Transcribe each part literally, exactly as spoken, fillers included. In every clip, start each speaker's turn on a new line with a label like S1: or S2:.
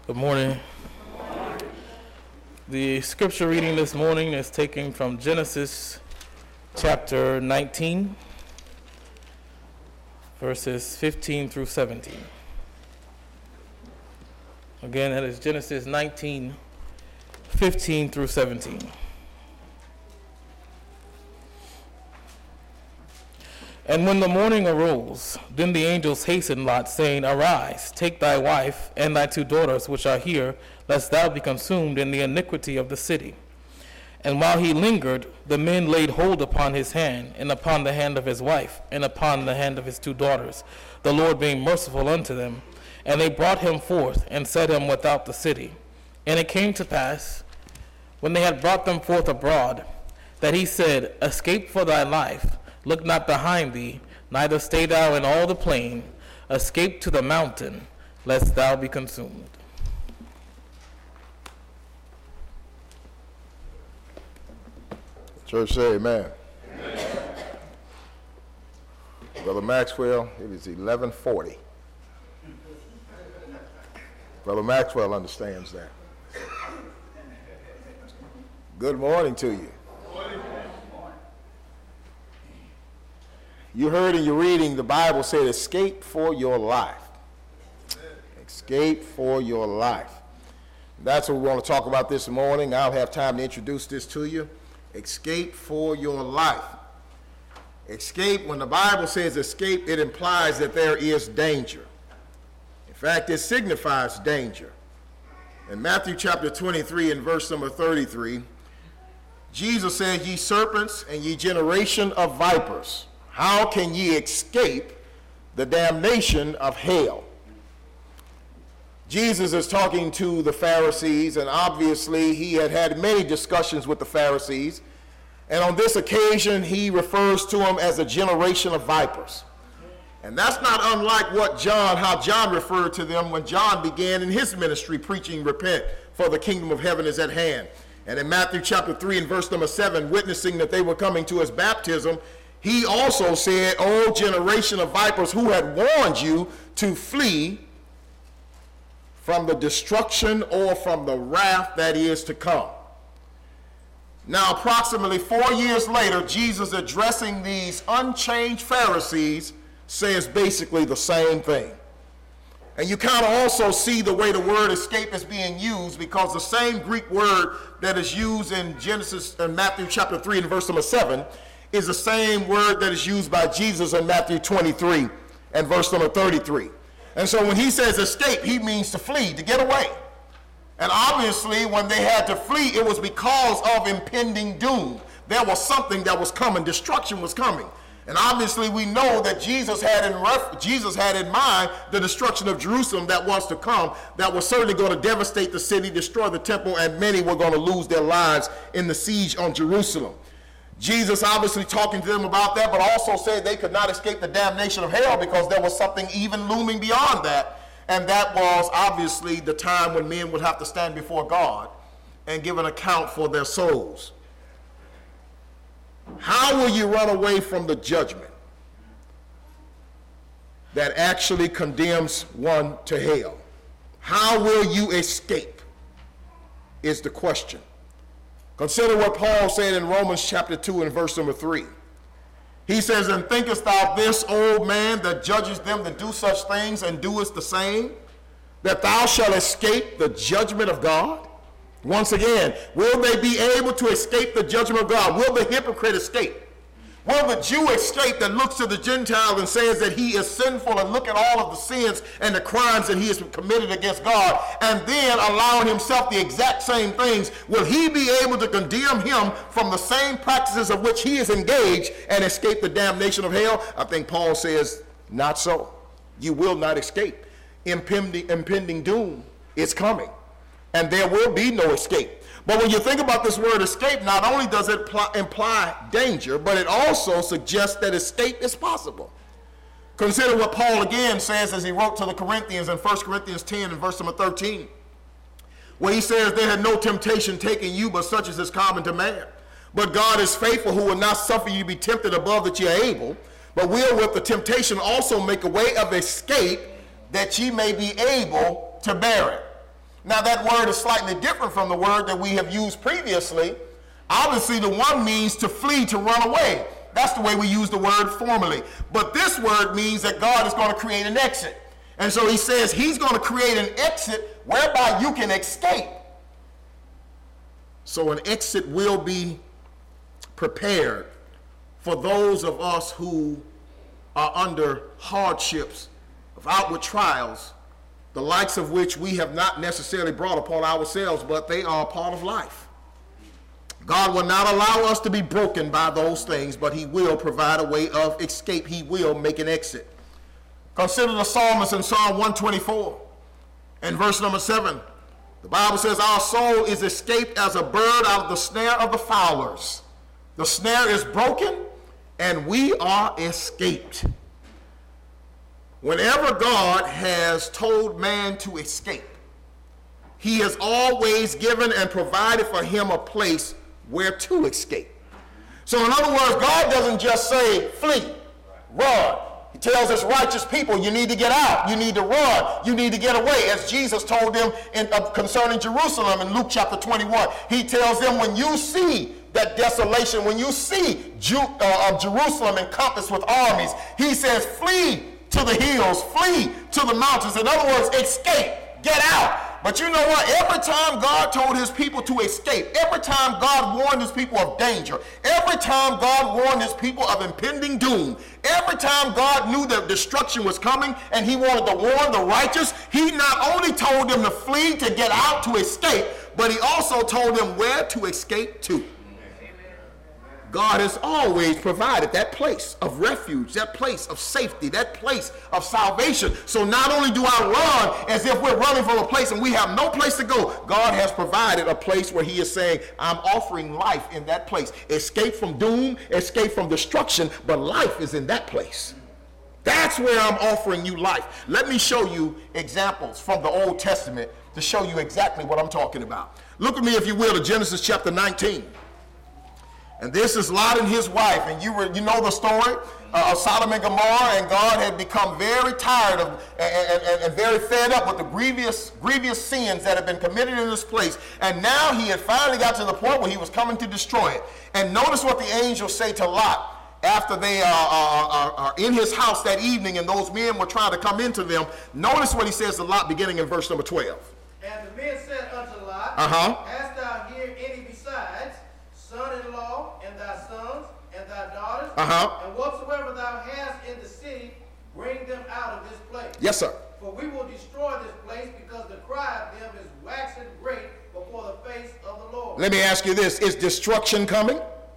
S1: Good morning. The scripture reading this morning is taken from Genesis chapter nineteen, verses fifteen through seventeen. Again, that is Genesis nineteen, fifteen through seventeen. And when the morning arose, then the angels hastened Lot, saying, Arise, take thy wife and thy two daughters which are here, lest thou be consumed in the iniquity of the city. And while he lingered, the men laid hold upon his hand, and upon the hand of his wife, and upon the hand of his two daughters, the Lord being merciful unto them. And they brought him forth, and set him without the city. And it came to pass, when they had brought them forth abroad, that he said, Escape for thy life. Look not behind thee, neither stay thou in all the plain. Escape to the mountain, lest thou be consumed.
S2: Church say amen. Amen. Brother Maxwell, it is eleven forty. Brother Maxwell understands that. Good morning to you. You heard in your reading, the Bible said, escape for your life. Escape for your life. That's what we want to talk about this morning. I'll have time to introduce this to you. Escape for your life. Escape, when the Bible says escape, it implies that there is danger. In fact, it signifies danger. In Matthew chapter twenty-three and verse number thirty-three, Jesus said, Ye serpents and ye generation of vipers, how can ye escape the damnation of hell? Jesus is talking to the Pharisees, and obviously he had had many discussions with the Pharisees. And on this occasion, he refers to them as a generation of vipers. And that's not unlike what John, how John referred to them when John began in his ministry preaching, repent, for the kingdom of heaven is at hand. And in Matthew chapter three and verse number seven, witnessing that they were coming to his baptism, he also said, O generation of vipers, who had warned you to flee from the destruction or from the wrath that is to come. Now, approximately four years later, Jesus, addressing these unchanged Pharisees, says basically the same thing. And you kind of also see the way the word escape is being used, because the same Greek word that is used in Genesis and Matthew chapter three and verse number seven is the same word that is used by Jesus in Matthew twenty-three and verse number thirty-three. And so when he says escape, he means to flee, to get away. And obviously when they had to flee, it was because of impending doom. There was something that was coming, destruction was coming. And obviously we know that Jesus had in ref- Jesus had in mind the destruction of Jerusalem that was to come, that was certainly going to devastate the city, destroy the temple, and many were going to lose their lives in the siege on Jerusalem. Jesus obviously talking to them about that, but also said they could not escape the damnation of hell because there was something even looming beyond that. And that was obviously the time when men would have to stand before God and give an account for their souls. How will you run away from the judgment that actually condemns one to hell? How will you escape is the question. Consider what Paul said in Romans chapter two and verse number three. He says, And thinkest thou this, old man, that judges them that do such things and doest the same, that thou shalt escape the judgment of God? Once again, will they be able to escape the judgment of God? Will the hypocrite escape? Will the Jew escape that looks to the Gentile and says that he is sinful and look at all of the sins and the crimes that he has committed against God, and then allowing himself the exact same things? Will he be able to condemn him from the same practices of which he is engaged and escape the damnation of hell? I think Paul says, not so. You will not escape. Impending, impending doom is coming, and there will be no escape. But when you think about this word escape, not only does it pl- imply danger, but it also suggests that escape is possible. Consider what Paul again says as he wrote to the Corinthians in First Corinthians ten and verse number thirteen, where he says, There had no temptation taken you, but such as is common to man. But God is faithful, who will not suffer you to be tempted above that ye are able, but will with the temptation also make a way of escape, that ye may be able to bear it. Now that word is slightly different from the word that we have used previously. Obviously the one means to flee, to run away. That's the way we use the word formally. But this word means that God is going to create an exit. And so he says he's going to create an exit whereby you can escape. So an exit will be prepared for those of us who are under hardships of outward trials, the likes of which we have not necessarily brought upon ourselves, but they are a part of life. God will not allow us to be broken by those things, but he will provide a way of escape. He will make an exit. Consider the psalmist in Psalm one twenty-four and verse number seven. The Bible says, our soul is escaped as a bird out of the snare of the fowlers. The snare is broken and we are escaped. Whenever God has told man to escape, he has always given and provided for him a place where to escape. So in other words, God doesn't just say, flee, run. He tells his righteous people, you need to get out, you need to run, you need to get away. As Jesus told them in, uh, concerning Jerusalem in Luke chapter twenty-one, he tells them, when you see that desolation, when you see Ju- uh, Jerusalem encompassed with armies, he says, flee to the hills, flee to the mountains. In other words, escape, get out. But you know what? Every time God told his people to escape, every time God warned his people of danger, every time God warned his people of impending doom, every time God knew that destruction was coming and he wanted to warn the righteous, he not only told them to flee, to get out, to escape, but he also told them where to escape to. God has always provided that place of refuge, that place of safety, that place of salvation. So not only do I run as if we're running from a place and we have no place to go, God has provided a place where he is saying, I'm offering life in that place. Escape from doom, escape from destruction, but life is in that place. That's where I'm offering you life. Let me show you examples from the Old Testament to show you exactly what I'm talking about. Look at me, if you will, to Genesis chapter nineteen. And this is Lot and his wife, and you, were, you know the story uh, of Sodom and Gomorrah, and God had become very tired of and, and, and very fed up with the grievous, grievous sins that had been committed in this place. And now he had finally got to the point where he was coming to destroy it. And notice what the angels say to Lot after they are, are, are, are in his house that evening, and those men were trying to come into them. Notice what he says to Lot beginning in verse number twelve.
S3: And the men said unto Lot,
S2: uh-huh.
S3: Hast thou here any besides son-in-law, and thy sons, and thy daughters,
S2: uh-huh.
S3: and whatsoever thou hast in the city, bring them out of this place.
S2: Yes, sir.
S3: For we will destroy this place, because the cry of them is waxing great before the face of the Lord.
S2: Let me ask you this, is destruction coming?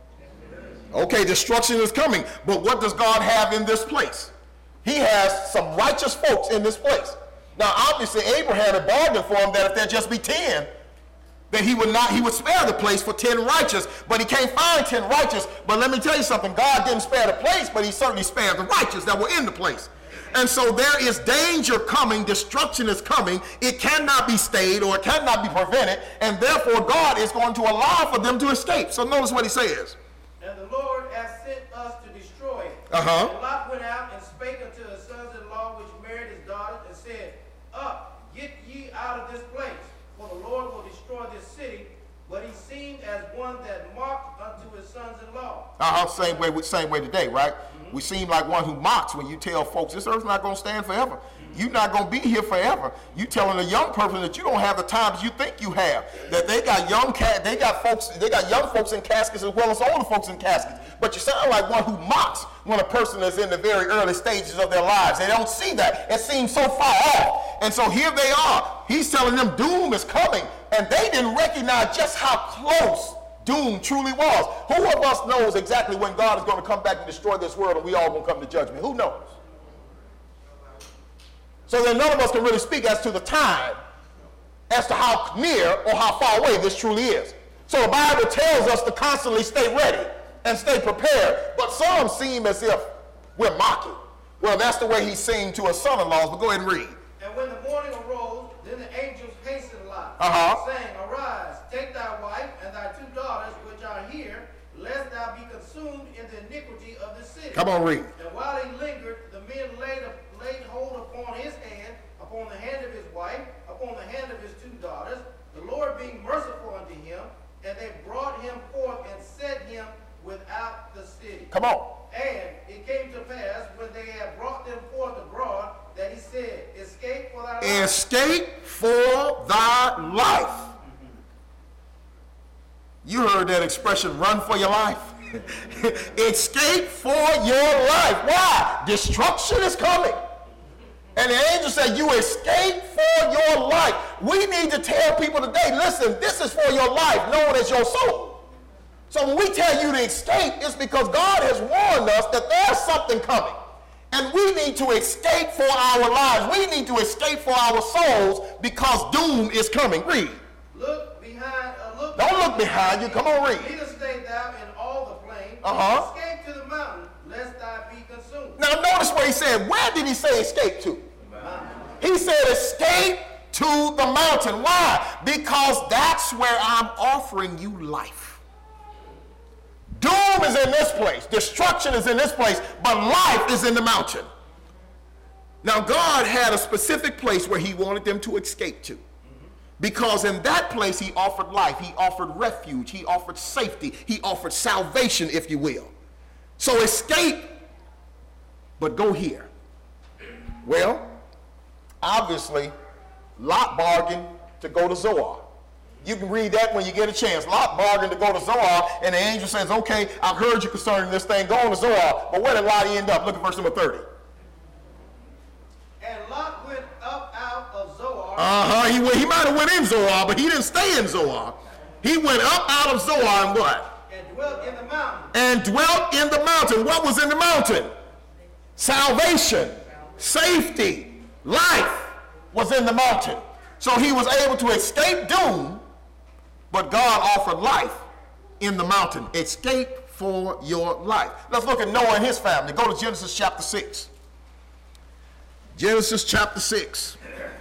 S2: Okay, destruction is coming, but what does God have in this place? He has some righteous folks in this place. Now, obviously, Abraham had bargained for him that if there just be ten, that he would not, he would spare the place for ten righteous, but he can't find ten righteous. But let me tell you something, God didn't spare the place, but he certainly spared the righteous that were in the place. And so there is danger coming, destruction is coming, it cannot be stayed or it cannot be prevented, and therefore God is going to allow for them to escape. So notice what he says.
S3: And the Lord hath sent us to destroy it.
S2: Uh-huh.
S3: And Lot went out and spake unto his sons-in-law, which married his daughters, and said, Up, get ye out of this place, for the Lord will destroy this city. But he seemed as one that mocked unto his sons-in-law. Uh-huh, same way, same way today, right? Mm-hmm. We seem like one who mocks when you tell folks, this earth's not going to stand forever. Mm-hmm. You're not going to be here forever. You telling a young person that you don't have the time that you think you have. That they got young cat, they got folks, they got young folks in caskets as well as older folks in caskets. But you sound like one who mocks when a person is in the very early stages of their lives. They don't see that. It seems so far off. And so here they are. He's telling them doom is coming. And they didn't recognize just how close doom truly was. Who of us knows exactly when God is going to come back and destroy this world and we all going to come to judgment? Who knows? So then none of us can really speak as to the time, as to how near or how far away this truly is. So the Bible tells us to constantly stay ready and stay prepared. But some seem as if we're mocking. Well, that's the way he seemed to his son-in-laws, but go ahead and read. And when the morning arose, then the angels hastened Lot,
S2: uh-huh.
S3: saying, Arise, take thy wife and thy two daughters which are here, lest thou be consumed in the iniquity of the city.
S2: Come on, read.
S3: And while he lingered, the men laid, laid hold upon his hand, upon the hand of his wife, upon upon the hand of his two daughters, the Lord being merciful unto him, and they brought him forth and set him without the city.
S2: Come on.
S3: And it came to pass, when they had brought them forth abroad, that he said, escape for thy life.
S2: Escape for thy life. You heard that expression, run for your life. Escape for your life. Why? Destruction is coming. And the angel said, you escape for your life. We need to tell people today, listen, this is for your life, known as your soul. So when we tell you to escape, it's because God has warned us that there's something coming. And we need to escape for our lives. We need to escape for our souls because doom is coming. Read.
S3: Look behind, uh, look
S2: Don't look behind you. Come on, read.
S3: Neither stay thou in all the plain.
S2: Uh-huh.
S3: Escape to the mountain, lest thou be consumed.
S2: Now notice what he said. Where did he say escape to? He said escape to the mountain. Why? Because that's where I'm offering you life. Doom is in this place. Destruction is in this place. But life is in the mountain. Now God had a specific place where he wanted them to escape to. Because in that place he offered life. He offered refuge. He offered safety. He offered salvation, if you will. So escape, but go here. Well, obviously, Lot bargained to go to Zoar. You can read that when you get a chance. Lot bargained to go to Zoar, and the angel says, okay, I've heard you concerning this thing, go on to Zoar. But where did Lot end up? Look at verse number thirty.
S3: And Lot went up out of Zoar.
S2: Uh-huh, he, went, he might have went in Zoar, but he didn't stay in Zoar. He went up out of Zoar and what?
S3: And dwelt in the mountain.
S2: And dwelt in the mountain. What was in the mountain? Salvation, safety, life was in the mountain. So he was able to escape doom, but God offered life in the mountain. Escape for your life. Let's look at Noah and his family. Go to Genesis chapter six. Genesis chapter six.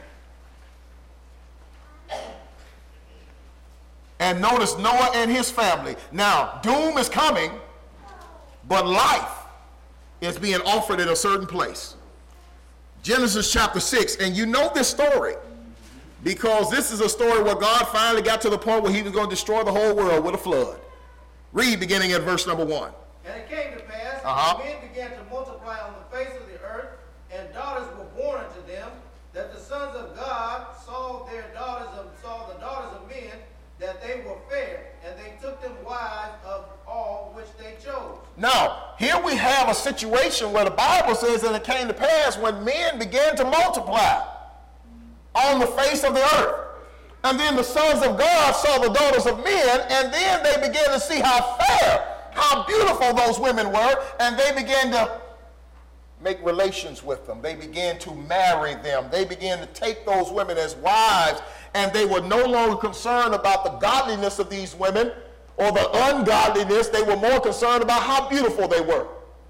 S2: And notice Noah and his family. Now, doom is coming, but life is being offered in a certain place. Genesis chapter six, and you know this story because this is a story where God finally got to the point where he was going to destroy the whole world with a flood. Read beginning at verse number one.
S3: And it came to pass,
S2: Uh-huh.
S3: that men began to multiply on the face of the earth, and daughters were born unto them, that the sons of God saw their daughters of saw the daughters of men, that they were fair, and they took them wives of all which they chose.
S2: Now, here we have a situation where the Bible says that it came to pass when men began to multiply on the face of the earth. And then the sons of God saw the daughters of men, and then they began to see how fair, how beautiful those women were, and they began to make relations with them. They began to marry them. They began to take those women as wives, and they were no longer concerned about the godliness of these women or the ungodliness. They were more concerned about how beautiful they were.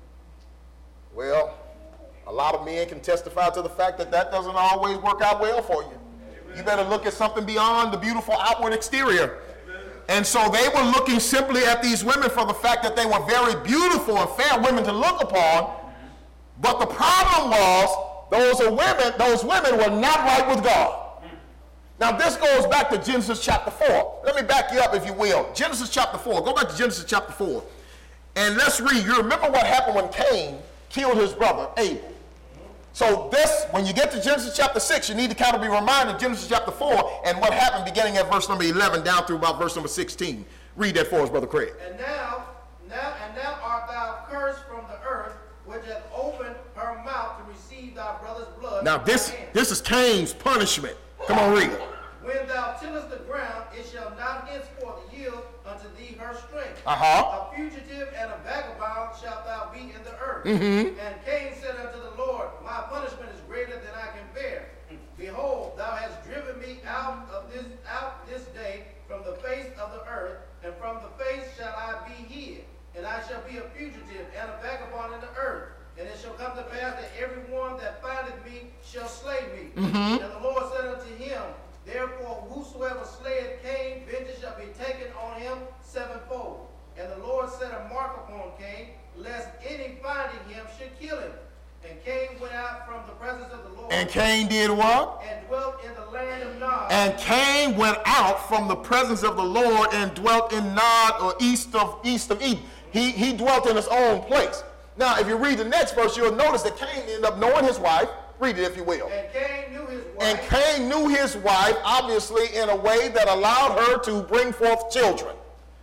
S2: Well, a lot of men can testify to the fact that that doesn't always work out well for you. You better look at something beyond the beautiful outward exterior. And so they were looking simply at these women for the fact that they were very beautiful and fair women to look upon. But the problem was those are women, those women were not right with God. Now this goes back to Genesis chapter four. Let me back you up if you will. Genesis chapter four. Go back to Genesis chapter four. And let's read. You remember what happened when Cain killed his brother Abel. So this, when you get to Genesis chapter six, you need to kind of be reminded of Genesis chapter four and what happened beginning at verse number eleven down through about verse number sixteen. Read that for us, Brother Craig.
S3: And now, now, and now art thou cursed from the earth, which hath opened her mouth to receive thy brother's blood.
S2: Now this, this is Cain's punishment. Come on, read it.
S3: When thou tillest the ground, it shall not henceforth yield unto thee her strength.
S2: Uh-huh.
S3: A fugitive and a vagabond shalt thou be in the earth.
S2: Mm-hmm.
S3: And Cain said unto the Lord, my punishment is greater than I can bear. Behold, thou hast driven me out of this out this day from the face of the earth, and from the face shall I be hid, and I shall be a fugitive and a vagabond in the earth. And it shall come to pass that every one that findeth me shall slay me.
S2: Mm-hmm.
S3: And the Lord said unto him, therefore whosoever slayeth Cain, vengeance shall be taken on him sevenfold. And the Lord set a mark upon Cain, lest any finding him should kill him. And Cain went out from the presence of the Lord.
S2: And Cain did what?
S3: And dwelt in the land of Nod. Nod.
S2: And Cain went out from the presence of the Lord and dwelt in Nod, or east of east of Eden. He, he dwelt in his own place. Now, if you read the next verse, you'll notice that Cain ended up knowing his wife. Read it if you will.
S3: And Cain knew his wife.
S2: And Cain knew his wife, obviously, in a way that allowed her to bring forth children.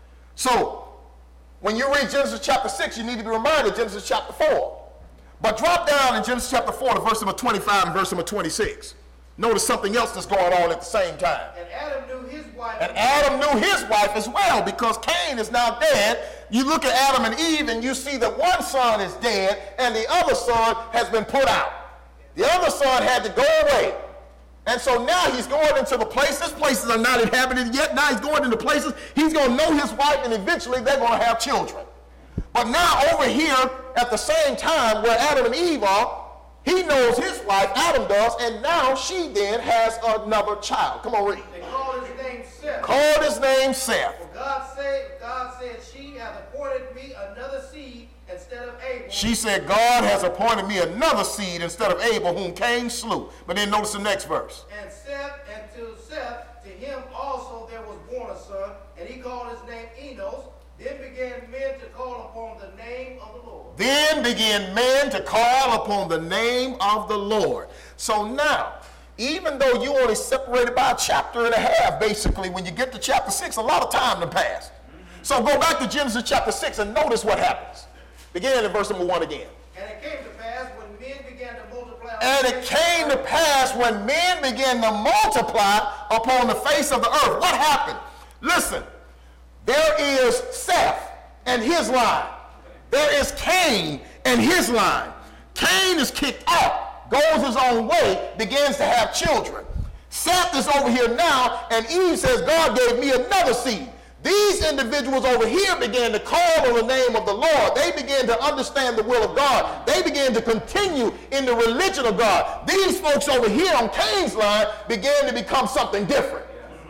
S2: So, when you read Genesis chapter six, you need to be reminded of Genesis chapter four. But drop down in Genesis chapter four to verse number twenty-five and verse number twenty-six. Notice something else that's going on at the same time.
S3: And Adam knew his wife.
S2: And Adam knew his wife as well, because Cain is now dead. You look at Adam and Eve and you see that one son is dead and the other son has been put out. The other son had to go away. And so now he's going into the places. Places are not inhabited yet. Now he's going into places. He's going to know his wife, and eventually they're going to have children. But now over here at the same time where Adam and Eve are, he knows his wife, Adam does, and now she then has another child. Come on, read.
S3: They called his name Seth.
S2: Called his name Seth.
S3: For God said, God said, she hath appointed me another seed instead of Abel.
S2: She said, God has appointed me another seed instead of Abel, whom Cain slew. But then notice the next verse.
S3: And Seth, and to Seth, to him also there was born a son, and he called his name Enos. Then began men to call upon the name of the Lord.
S2: Then began men to call upon the name of the Lord. So now, even though you only separated by a chapter and a half, basically, when you get to chapter six, a lot of time to pass. So go back to Genesis chapter six and notice what happens. Begin in verse number one again.
S3: And it came to pass when men began to multiply.
S2: And it came to pass when men began to multiply upon the face of the earth. What happened? Listen, there is Seth and his line. There is Cain and his line. Cain is kicked out, goes his own way, begins to have children. Seth is over here now, and Eve says, God gave me another seed. These individuals over here began to call on the name of the Lord. They began to understand the will of God. They began to continue in the religion of God. These folks over here on Cain's line began to become something different.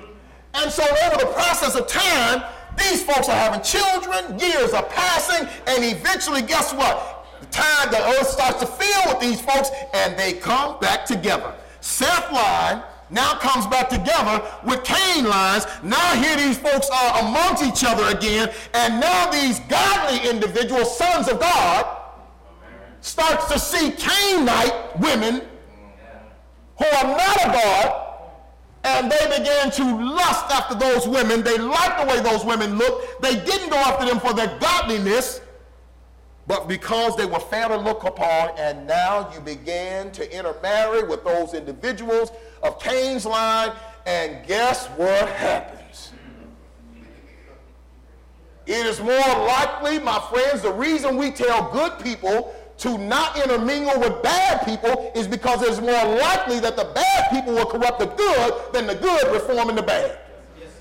S2: And so over the process of time, these folks are having children, years are passing, and eventually, guess what? The time the earth starts to fill with these folks, and they come back together. Seth line now comes back together with Cain lines. Now here these folks are amongst each other again, and now these godly individuals, sons of God, starts to see Cainite women who are not of God, and they began to lust after those women. They liked the way those women looked. They didn't go after them for their godliness, but because they were fair to look upon. And now you began to intermarry with those individuals of Cain's line, and guess what happens? It is more likely, my friends, the reason we tell good people to not intermingle with bad people is because it's more likely that the bad people will corrupt the good than the good reforming the bad.
S3: Yes,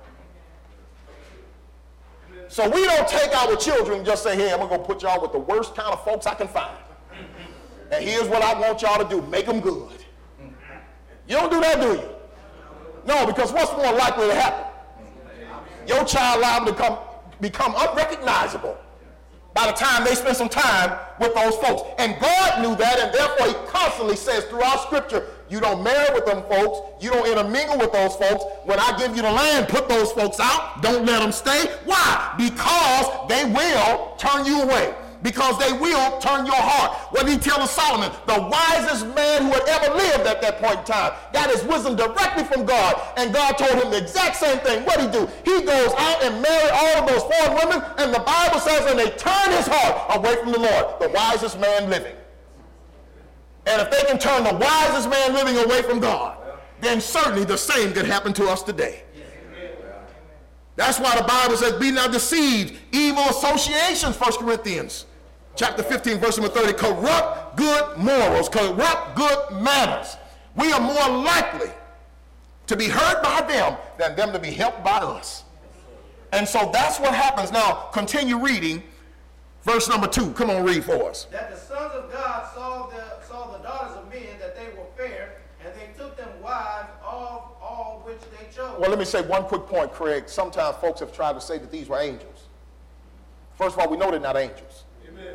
S3: sir.
S2: So we don't take our children and just say, hey, I'm going to go put y'all with the worst kind of folks I can find. And here's what I want y'all to do. Make them good. You don't do that, do you? No, because what's more likely to happen? Your child liable to come, become unrecognizable by the time they spend some time with those folks. And God knew that, and therefore he constantly says throughout Scripture, you don't marry with them folks, you don't intermingle with those folks. When I give you the land, put those folks out, don't let them stay. Why? Because they will turn you away. Because they will turn your heart. What did he tell Solomon? The wisest man who had ever lived at that point in time got his wisdom directly from God, and God told him the exact same thing. What did he do? He goes out and married all of those foreign women, and the Bible says, and they turn his heart away from the Lord, the wisest man living. And if they can turn the wisest man living away from God, then certainly the same could happen to us today. That's why the Bible says, be not deceived. Evil associations, First Corinthians chapter fifteen, verse number thirty, corrupt good morals, corrupt good manners. We are more likely to be hurt by them than them to be helped by us. And so that's what happens. Now, continue reading verse number two. Come on, read for us.
S3: That the sons of God saw the, saw the daughters of men, that they were fair, and they took them wives, all, all which they chose.
S2: Well, let me say one quick point, Craig. Sometimes folks have tried to say that these were angels. First of all, we know they're not angels.
S3: Amen.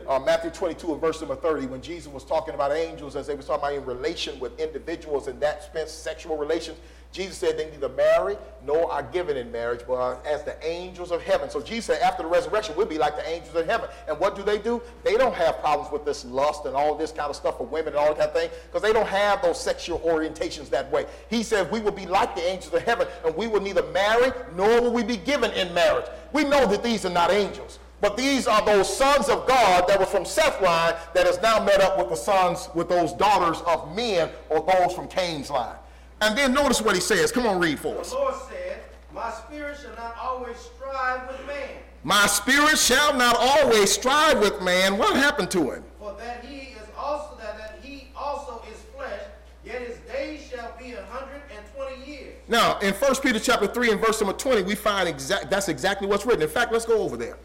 S2: uh, Matthew twenty-two and verse number thirty, when Jesus was talking about angels, as they were talking about in relation with individuals and that spent sexual relations, Jesus said they neither marry nor are given in marriage, but are as the angels of heaven. So Jesus said after the resurrection, we'll be like the angels of heaven. And what do they do? They don't have problems with this lust and all this kind of stuff for women and all that kind of thing, because they don't have those sexual orientations that way. He said we will be like the angels of heaven, and we will neither marry nor will we be given in marriage. We know that these are not angels, but these are those sons of God that were from Seth's line that has now met up with the sons, with those daughters of men, or those from Cain's line. And then notice what he says. Come on, read for us.
S3: The Lord said, my spirit shall not always strive with man.
S2: My spirit shall not always strive with man. What happened to him?
S3: For that he is also that, that he also is flesh, yet his days shall be a hundred and twenty years.
S2: Now, in First Peter chapter three and verse number twenty, we find exact that's exactly what's written. In fact, let's go over there.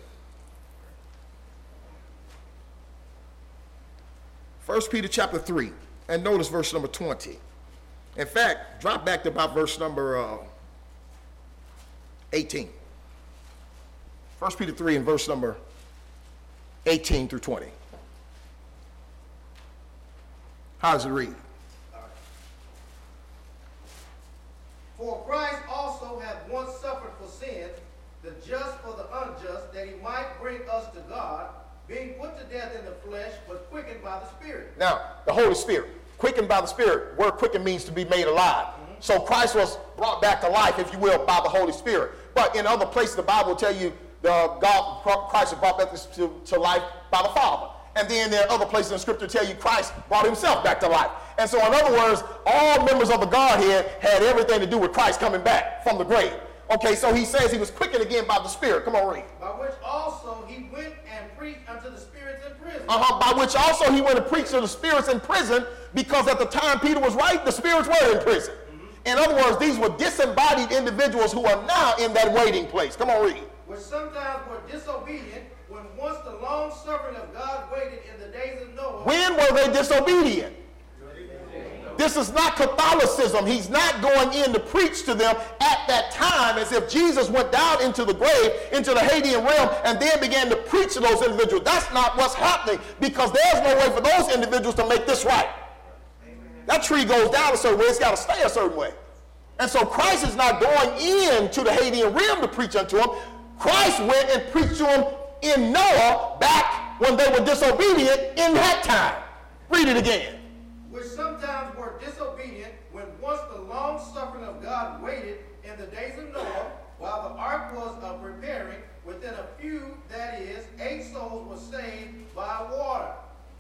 S2: First Peter chapter three, and notice verse number twenty. In fact, drop back to about verse number uh, eighteen. First Peter three and verse number eighteen through twenty. How does it read?
S3: For Christ also hath once suffered for sin, the just for the unjust, that he might bring us to God, being put to death in the flesh, but quickened by the Spirit.
S2: Now, the Holy Spirit. Quickened by the Spirit. Word quicken means to be made alive. Mm-hmm. So Christ was brought back to life, if you will, by the Holy Spirit. But in other places, the Bible will tell you the God, Christ was brought back to, to life by the Father. And then there are other places in Scripture tell you Christ brought himself back to life. And so in other words, all members of the Godhead had everything to do with Christ coming back from the grave. Okay, so he says he was quickened again by the Spirit. Come on, read.
S3: By which also he went and preached unto the spirits in prison.
S2: Uh-huh, by which also he went and preached to the spirits in prison, because at the time Peter was writing, the spirits were in prison. Mm-hmm. In other words, these were disembodied individuals who are now in that waiting place. Come on, read.
S3: Which sometimes were disobedient, when once the long suffering of God waited in the days of Noah.
S2: When were they disobedient? This is not Catholicism. He's not going in to preach to them at that time as if Jesus went down into the grave, into the Hadean realm, and then began to preach to those individuals. That's not what's happening, because there's no way for those individuals to make this right. That tree goes down a certain way. It's got to stay a certain way. And so Christ is not going into the Hadean realm to preach unto them. Christ went and preached to them in Noah back when they were disobedient in that time. Read it again.
S3: Which sometimes were disobedient, when once the long suffering of God waited in the days of Noah, while the ark was uh, preparing, within a few, that is, eight souls were saved by water.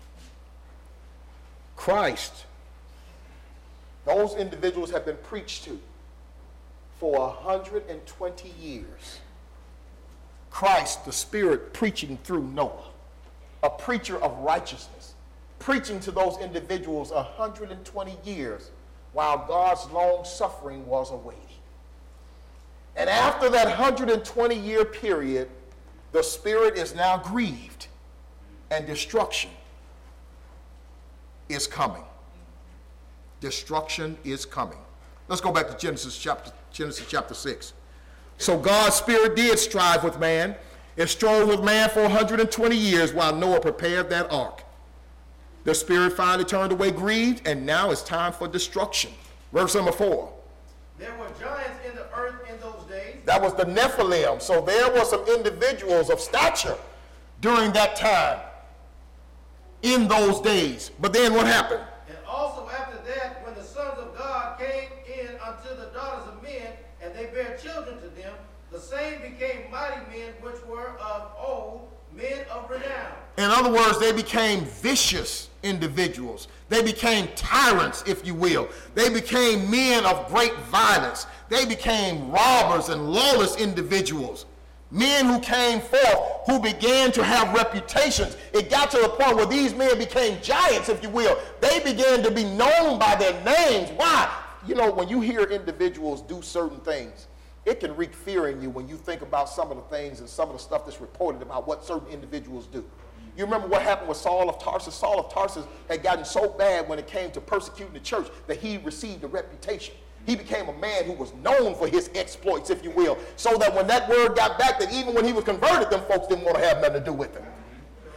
S2: Christ, those individuals have been preached to for one hundred twenty years. Christ, the Spirit, preaching through Noah, a preacher of righteousness, preaching to those individuals one hundred twenty years while God's long suffering was awaiting. And after that one hundred twenty year period, the Spirit is now grieved, and destruction is coming. Destruction is coming. Let's go back to Genesis chapter, Genesis chapter six. So God's Spirit did strive with man. It strove with man for one hundred twenty years while Noah prepared that ark. The Spirit finally turned away grieved, and now it's time for destruction. Verse number four.
S3: There were giants in the earth in those days.
S2: That was the Nephilim. So there were some individuals of stature during that time, in those days. But then what happened?
S3: And also after that, when the sons of God came in unto the daughters of men, and they bare children to them, the same became mighty men which were of old, men of renown.
S2: In other words, they became vicious individuals. They became tyrants, if you will. They became men of great violence. They became robbers and lawless individuals. Men who came forth, who began to have reputations. It got to the point where these men became giants, if you will. They began to be known by their names. Why? You know, when you hear individuals do certain things, it can wreak fear in you when you think about some of the things and some of the stuff that's reported about what certain individuals do. You remember what happened with Saul of Tarsus? Saul of Tarsus had gotten so bad when it came to persecuting the church that he received a reputation. He became a man who was known for his exploits, if you will, so that when that word got back, that even when he was converted, them folks didn't want to have nothing to do with him.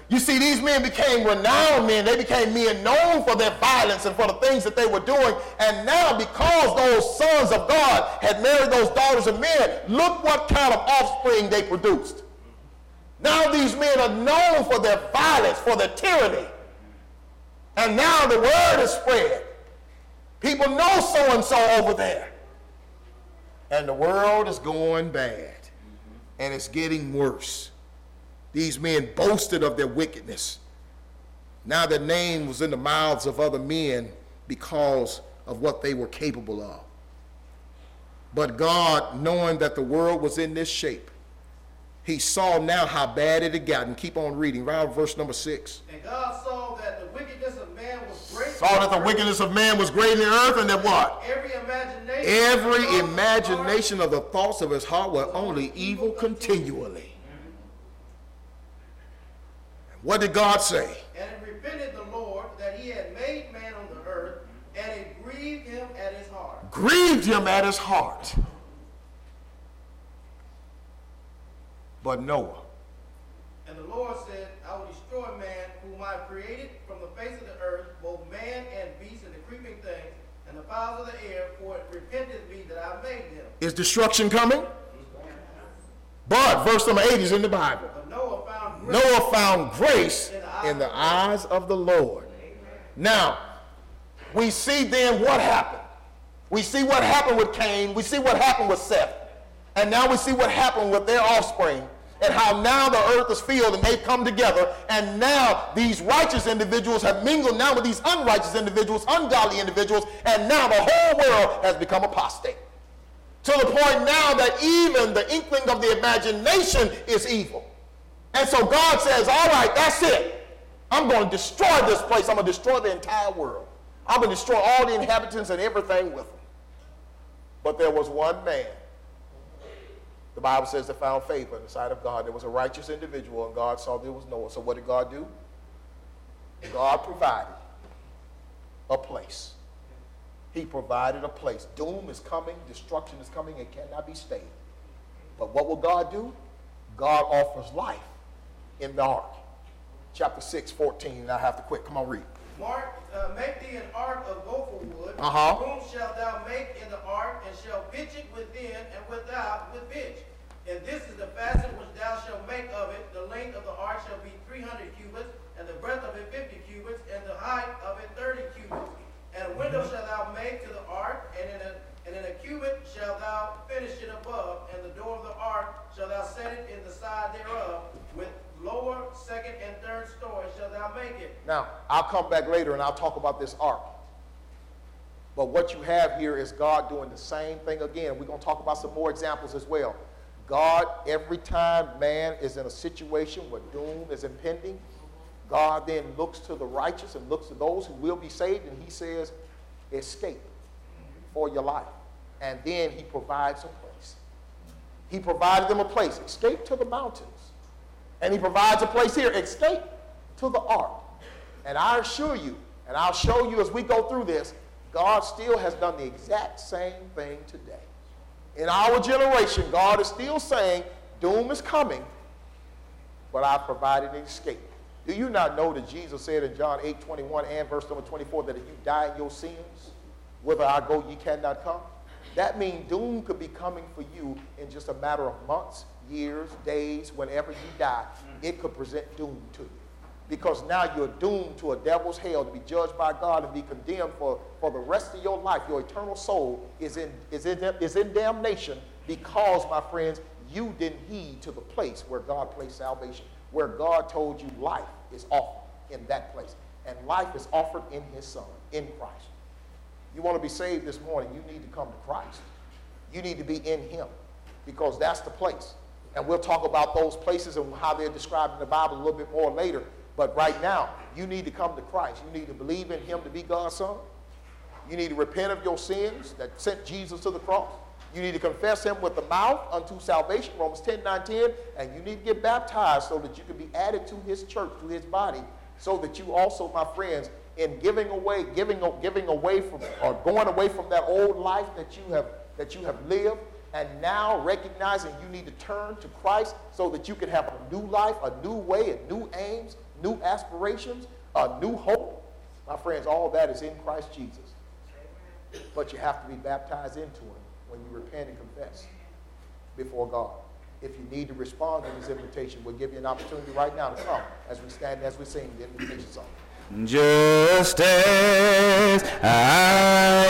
S2: You see, these men became renowned men. They became men known for their violence and for the things that they were doing. And now, because those sons of God had married those daughters of men, look what kind of offspring they produced. Now these men are known for their violence, for their tyranny. And now the word is spread. People know so-and-so over there. And the world is going bad. And it's getting worse. These men boasted of their wickedness. Now their name was in the mouths of other men because of what they were capable of. But God, knowing that the world was in this shape, he saw now how bad it had gotten. Keep on reading, around verse number six.
S3: And God saw that the wickedness of man was great.
S2: Saw that the wickedness of man was great in the earth, and that what?
S3: Every imagination.
S2: Every imagination of the thoughts of his heart were only evil continually. What did God say?
S3: And it repented the Lord that he had made man on the earth, and it grieved him at his heart.
S2: Grieved him at his heart. But Noah.
S3: And the Lord said, I will destroy man whom I created from the face of the earth, both man and beast and the creeping things, and the fowls of the air, for it repented me that I made them.
S2: Is destruction coming? But verse number eight is in the Bible.
S3: But Noah found grace,
S2: Noah found grace
S3: in the eyes,
S2: in the eyes of the Lord. Now, we see then what happened. We see what happened with Cain. We see what happened with Seth. And now we see what happened with their offspring, and how now the earth is filled and they've come together, and now these righteous individuals have mingled now with these unrighteous individuals, ungodly individuals, and now the whole world has become apostate. To the point now that even the inkling of the imagination is evil. And so God says, all right, that's it. I'm going to destroy this place. I'm going to destroy the entire world. I'm going to destroy all the inhabitants and everything with them. But there was one man. The Bible says they found favor in the sight of God. There was a righteous individual, and God saw there was Noah. So what did God do? God provided a place. He provided a place. Doom is coming. Destruction is coming. It cannot be stayed. But what will God do? God offers life in the ark. Chapter six, fourteen. And I have to quit. Come on, read.
S3: Mark, uh, make thee an ark of gopher wood.
S2: Uh-huh.
S3: Whom shalt thou make in the ark, and shall pitch it within and without with pitch. And this is the fasten which thou shalt make of it. The length of the ark shall be three hundred cubits, and the breadth of it fifty cubits, and the height of it thirty cubits. And a window shalt thou make to the ark, and in a and in a cubit shalt thou finish it above, and the door of the ark shalt thou set it in the side thereof. With lower, second, and third story shalt thou make it.
S2: Now, I'll come back later and I'll talk about this ark. But what you have here is God doing the same thing again. We're going to talk about some more examples as well. God, every time man is in a situation where doom is impending, God then looks to the righteous and looks to those who will be saved, and he says, escape for your life. And then he provides a place. He provided them a place. Escape to the mountains. And he provides a place here. Escape to the ark. And I assure you, and I'll show you as we go through this, God still has done the exact same thing today. In our generation, God is still saying, doom is coming, but I've provided an escape. Do you not know that Jesus said in John eight twenty-one and verse number twenty-four that if you die in your sins, whither I go, ye cannot come? That means doom could be coming for you in just a matter of months, years, days, whenever you die. It could present doom to you. Because now you're doomed to a devil's hell to be judged by God and be condemned for, for the rest of your life. Your eternal soul is in, is, in, is in damnation because, my friends, you didn't heed to the place where God placed salvation, where God told you life is offered in that place. And life is offered in his Son, in Christ. You want to be saved this morning, you need to come to Christ. You need to be in him because that's the place. And we'll talk about those places and how they're described in the Bible a little bit more later. But right now, you need to come to Christ. You need to believe in him to be God's Son. You need to repent of your sins that sent Jesus to the cross. You need to confess him with the mouth unto salvation, Romans ten, nine, ten. And you need to get baptized so that you can be added to his church, to his body, so that you also, my friends, in giving away, giving, giving away from, or going away from that old life that you have, that you have lived, and now recognizing you need to turn to Christ so that you can have a new life, a new way, and new aims, new aspirations, a new hope, my friends, all that is in Christ Jesus. But you have to be baptized into him when you repent and confess before God. If you need to respond to this invitation, we'll give you an opportunity right now to come as we stand, as we sing the invitation song.
S4: Just as I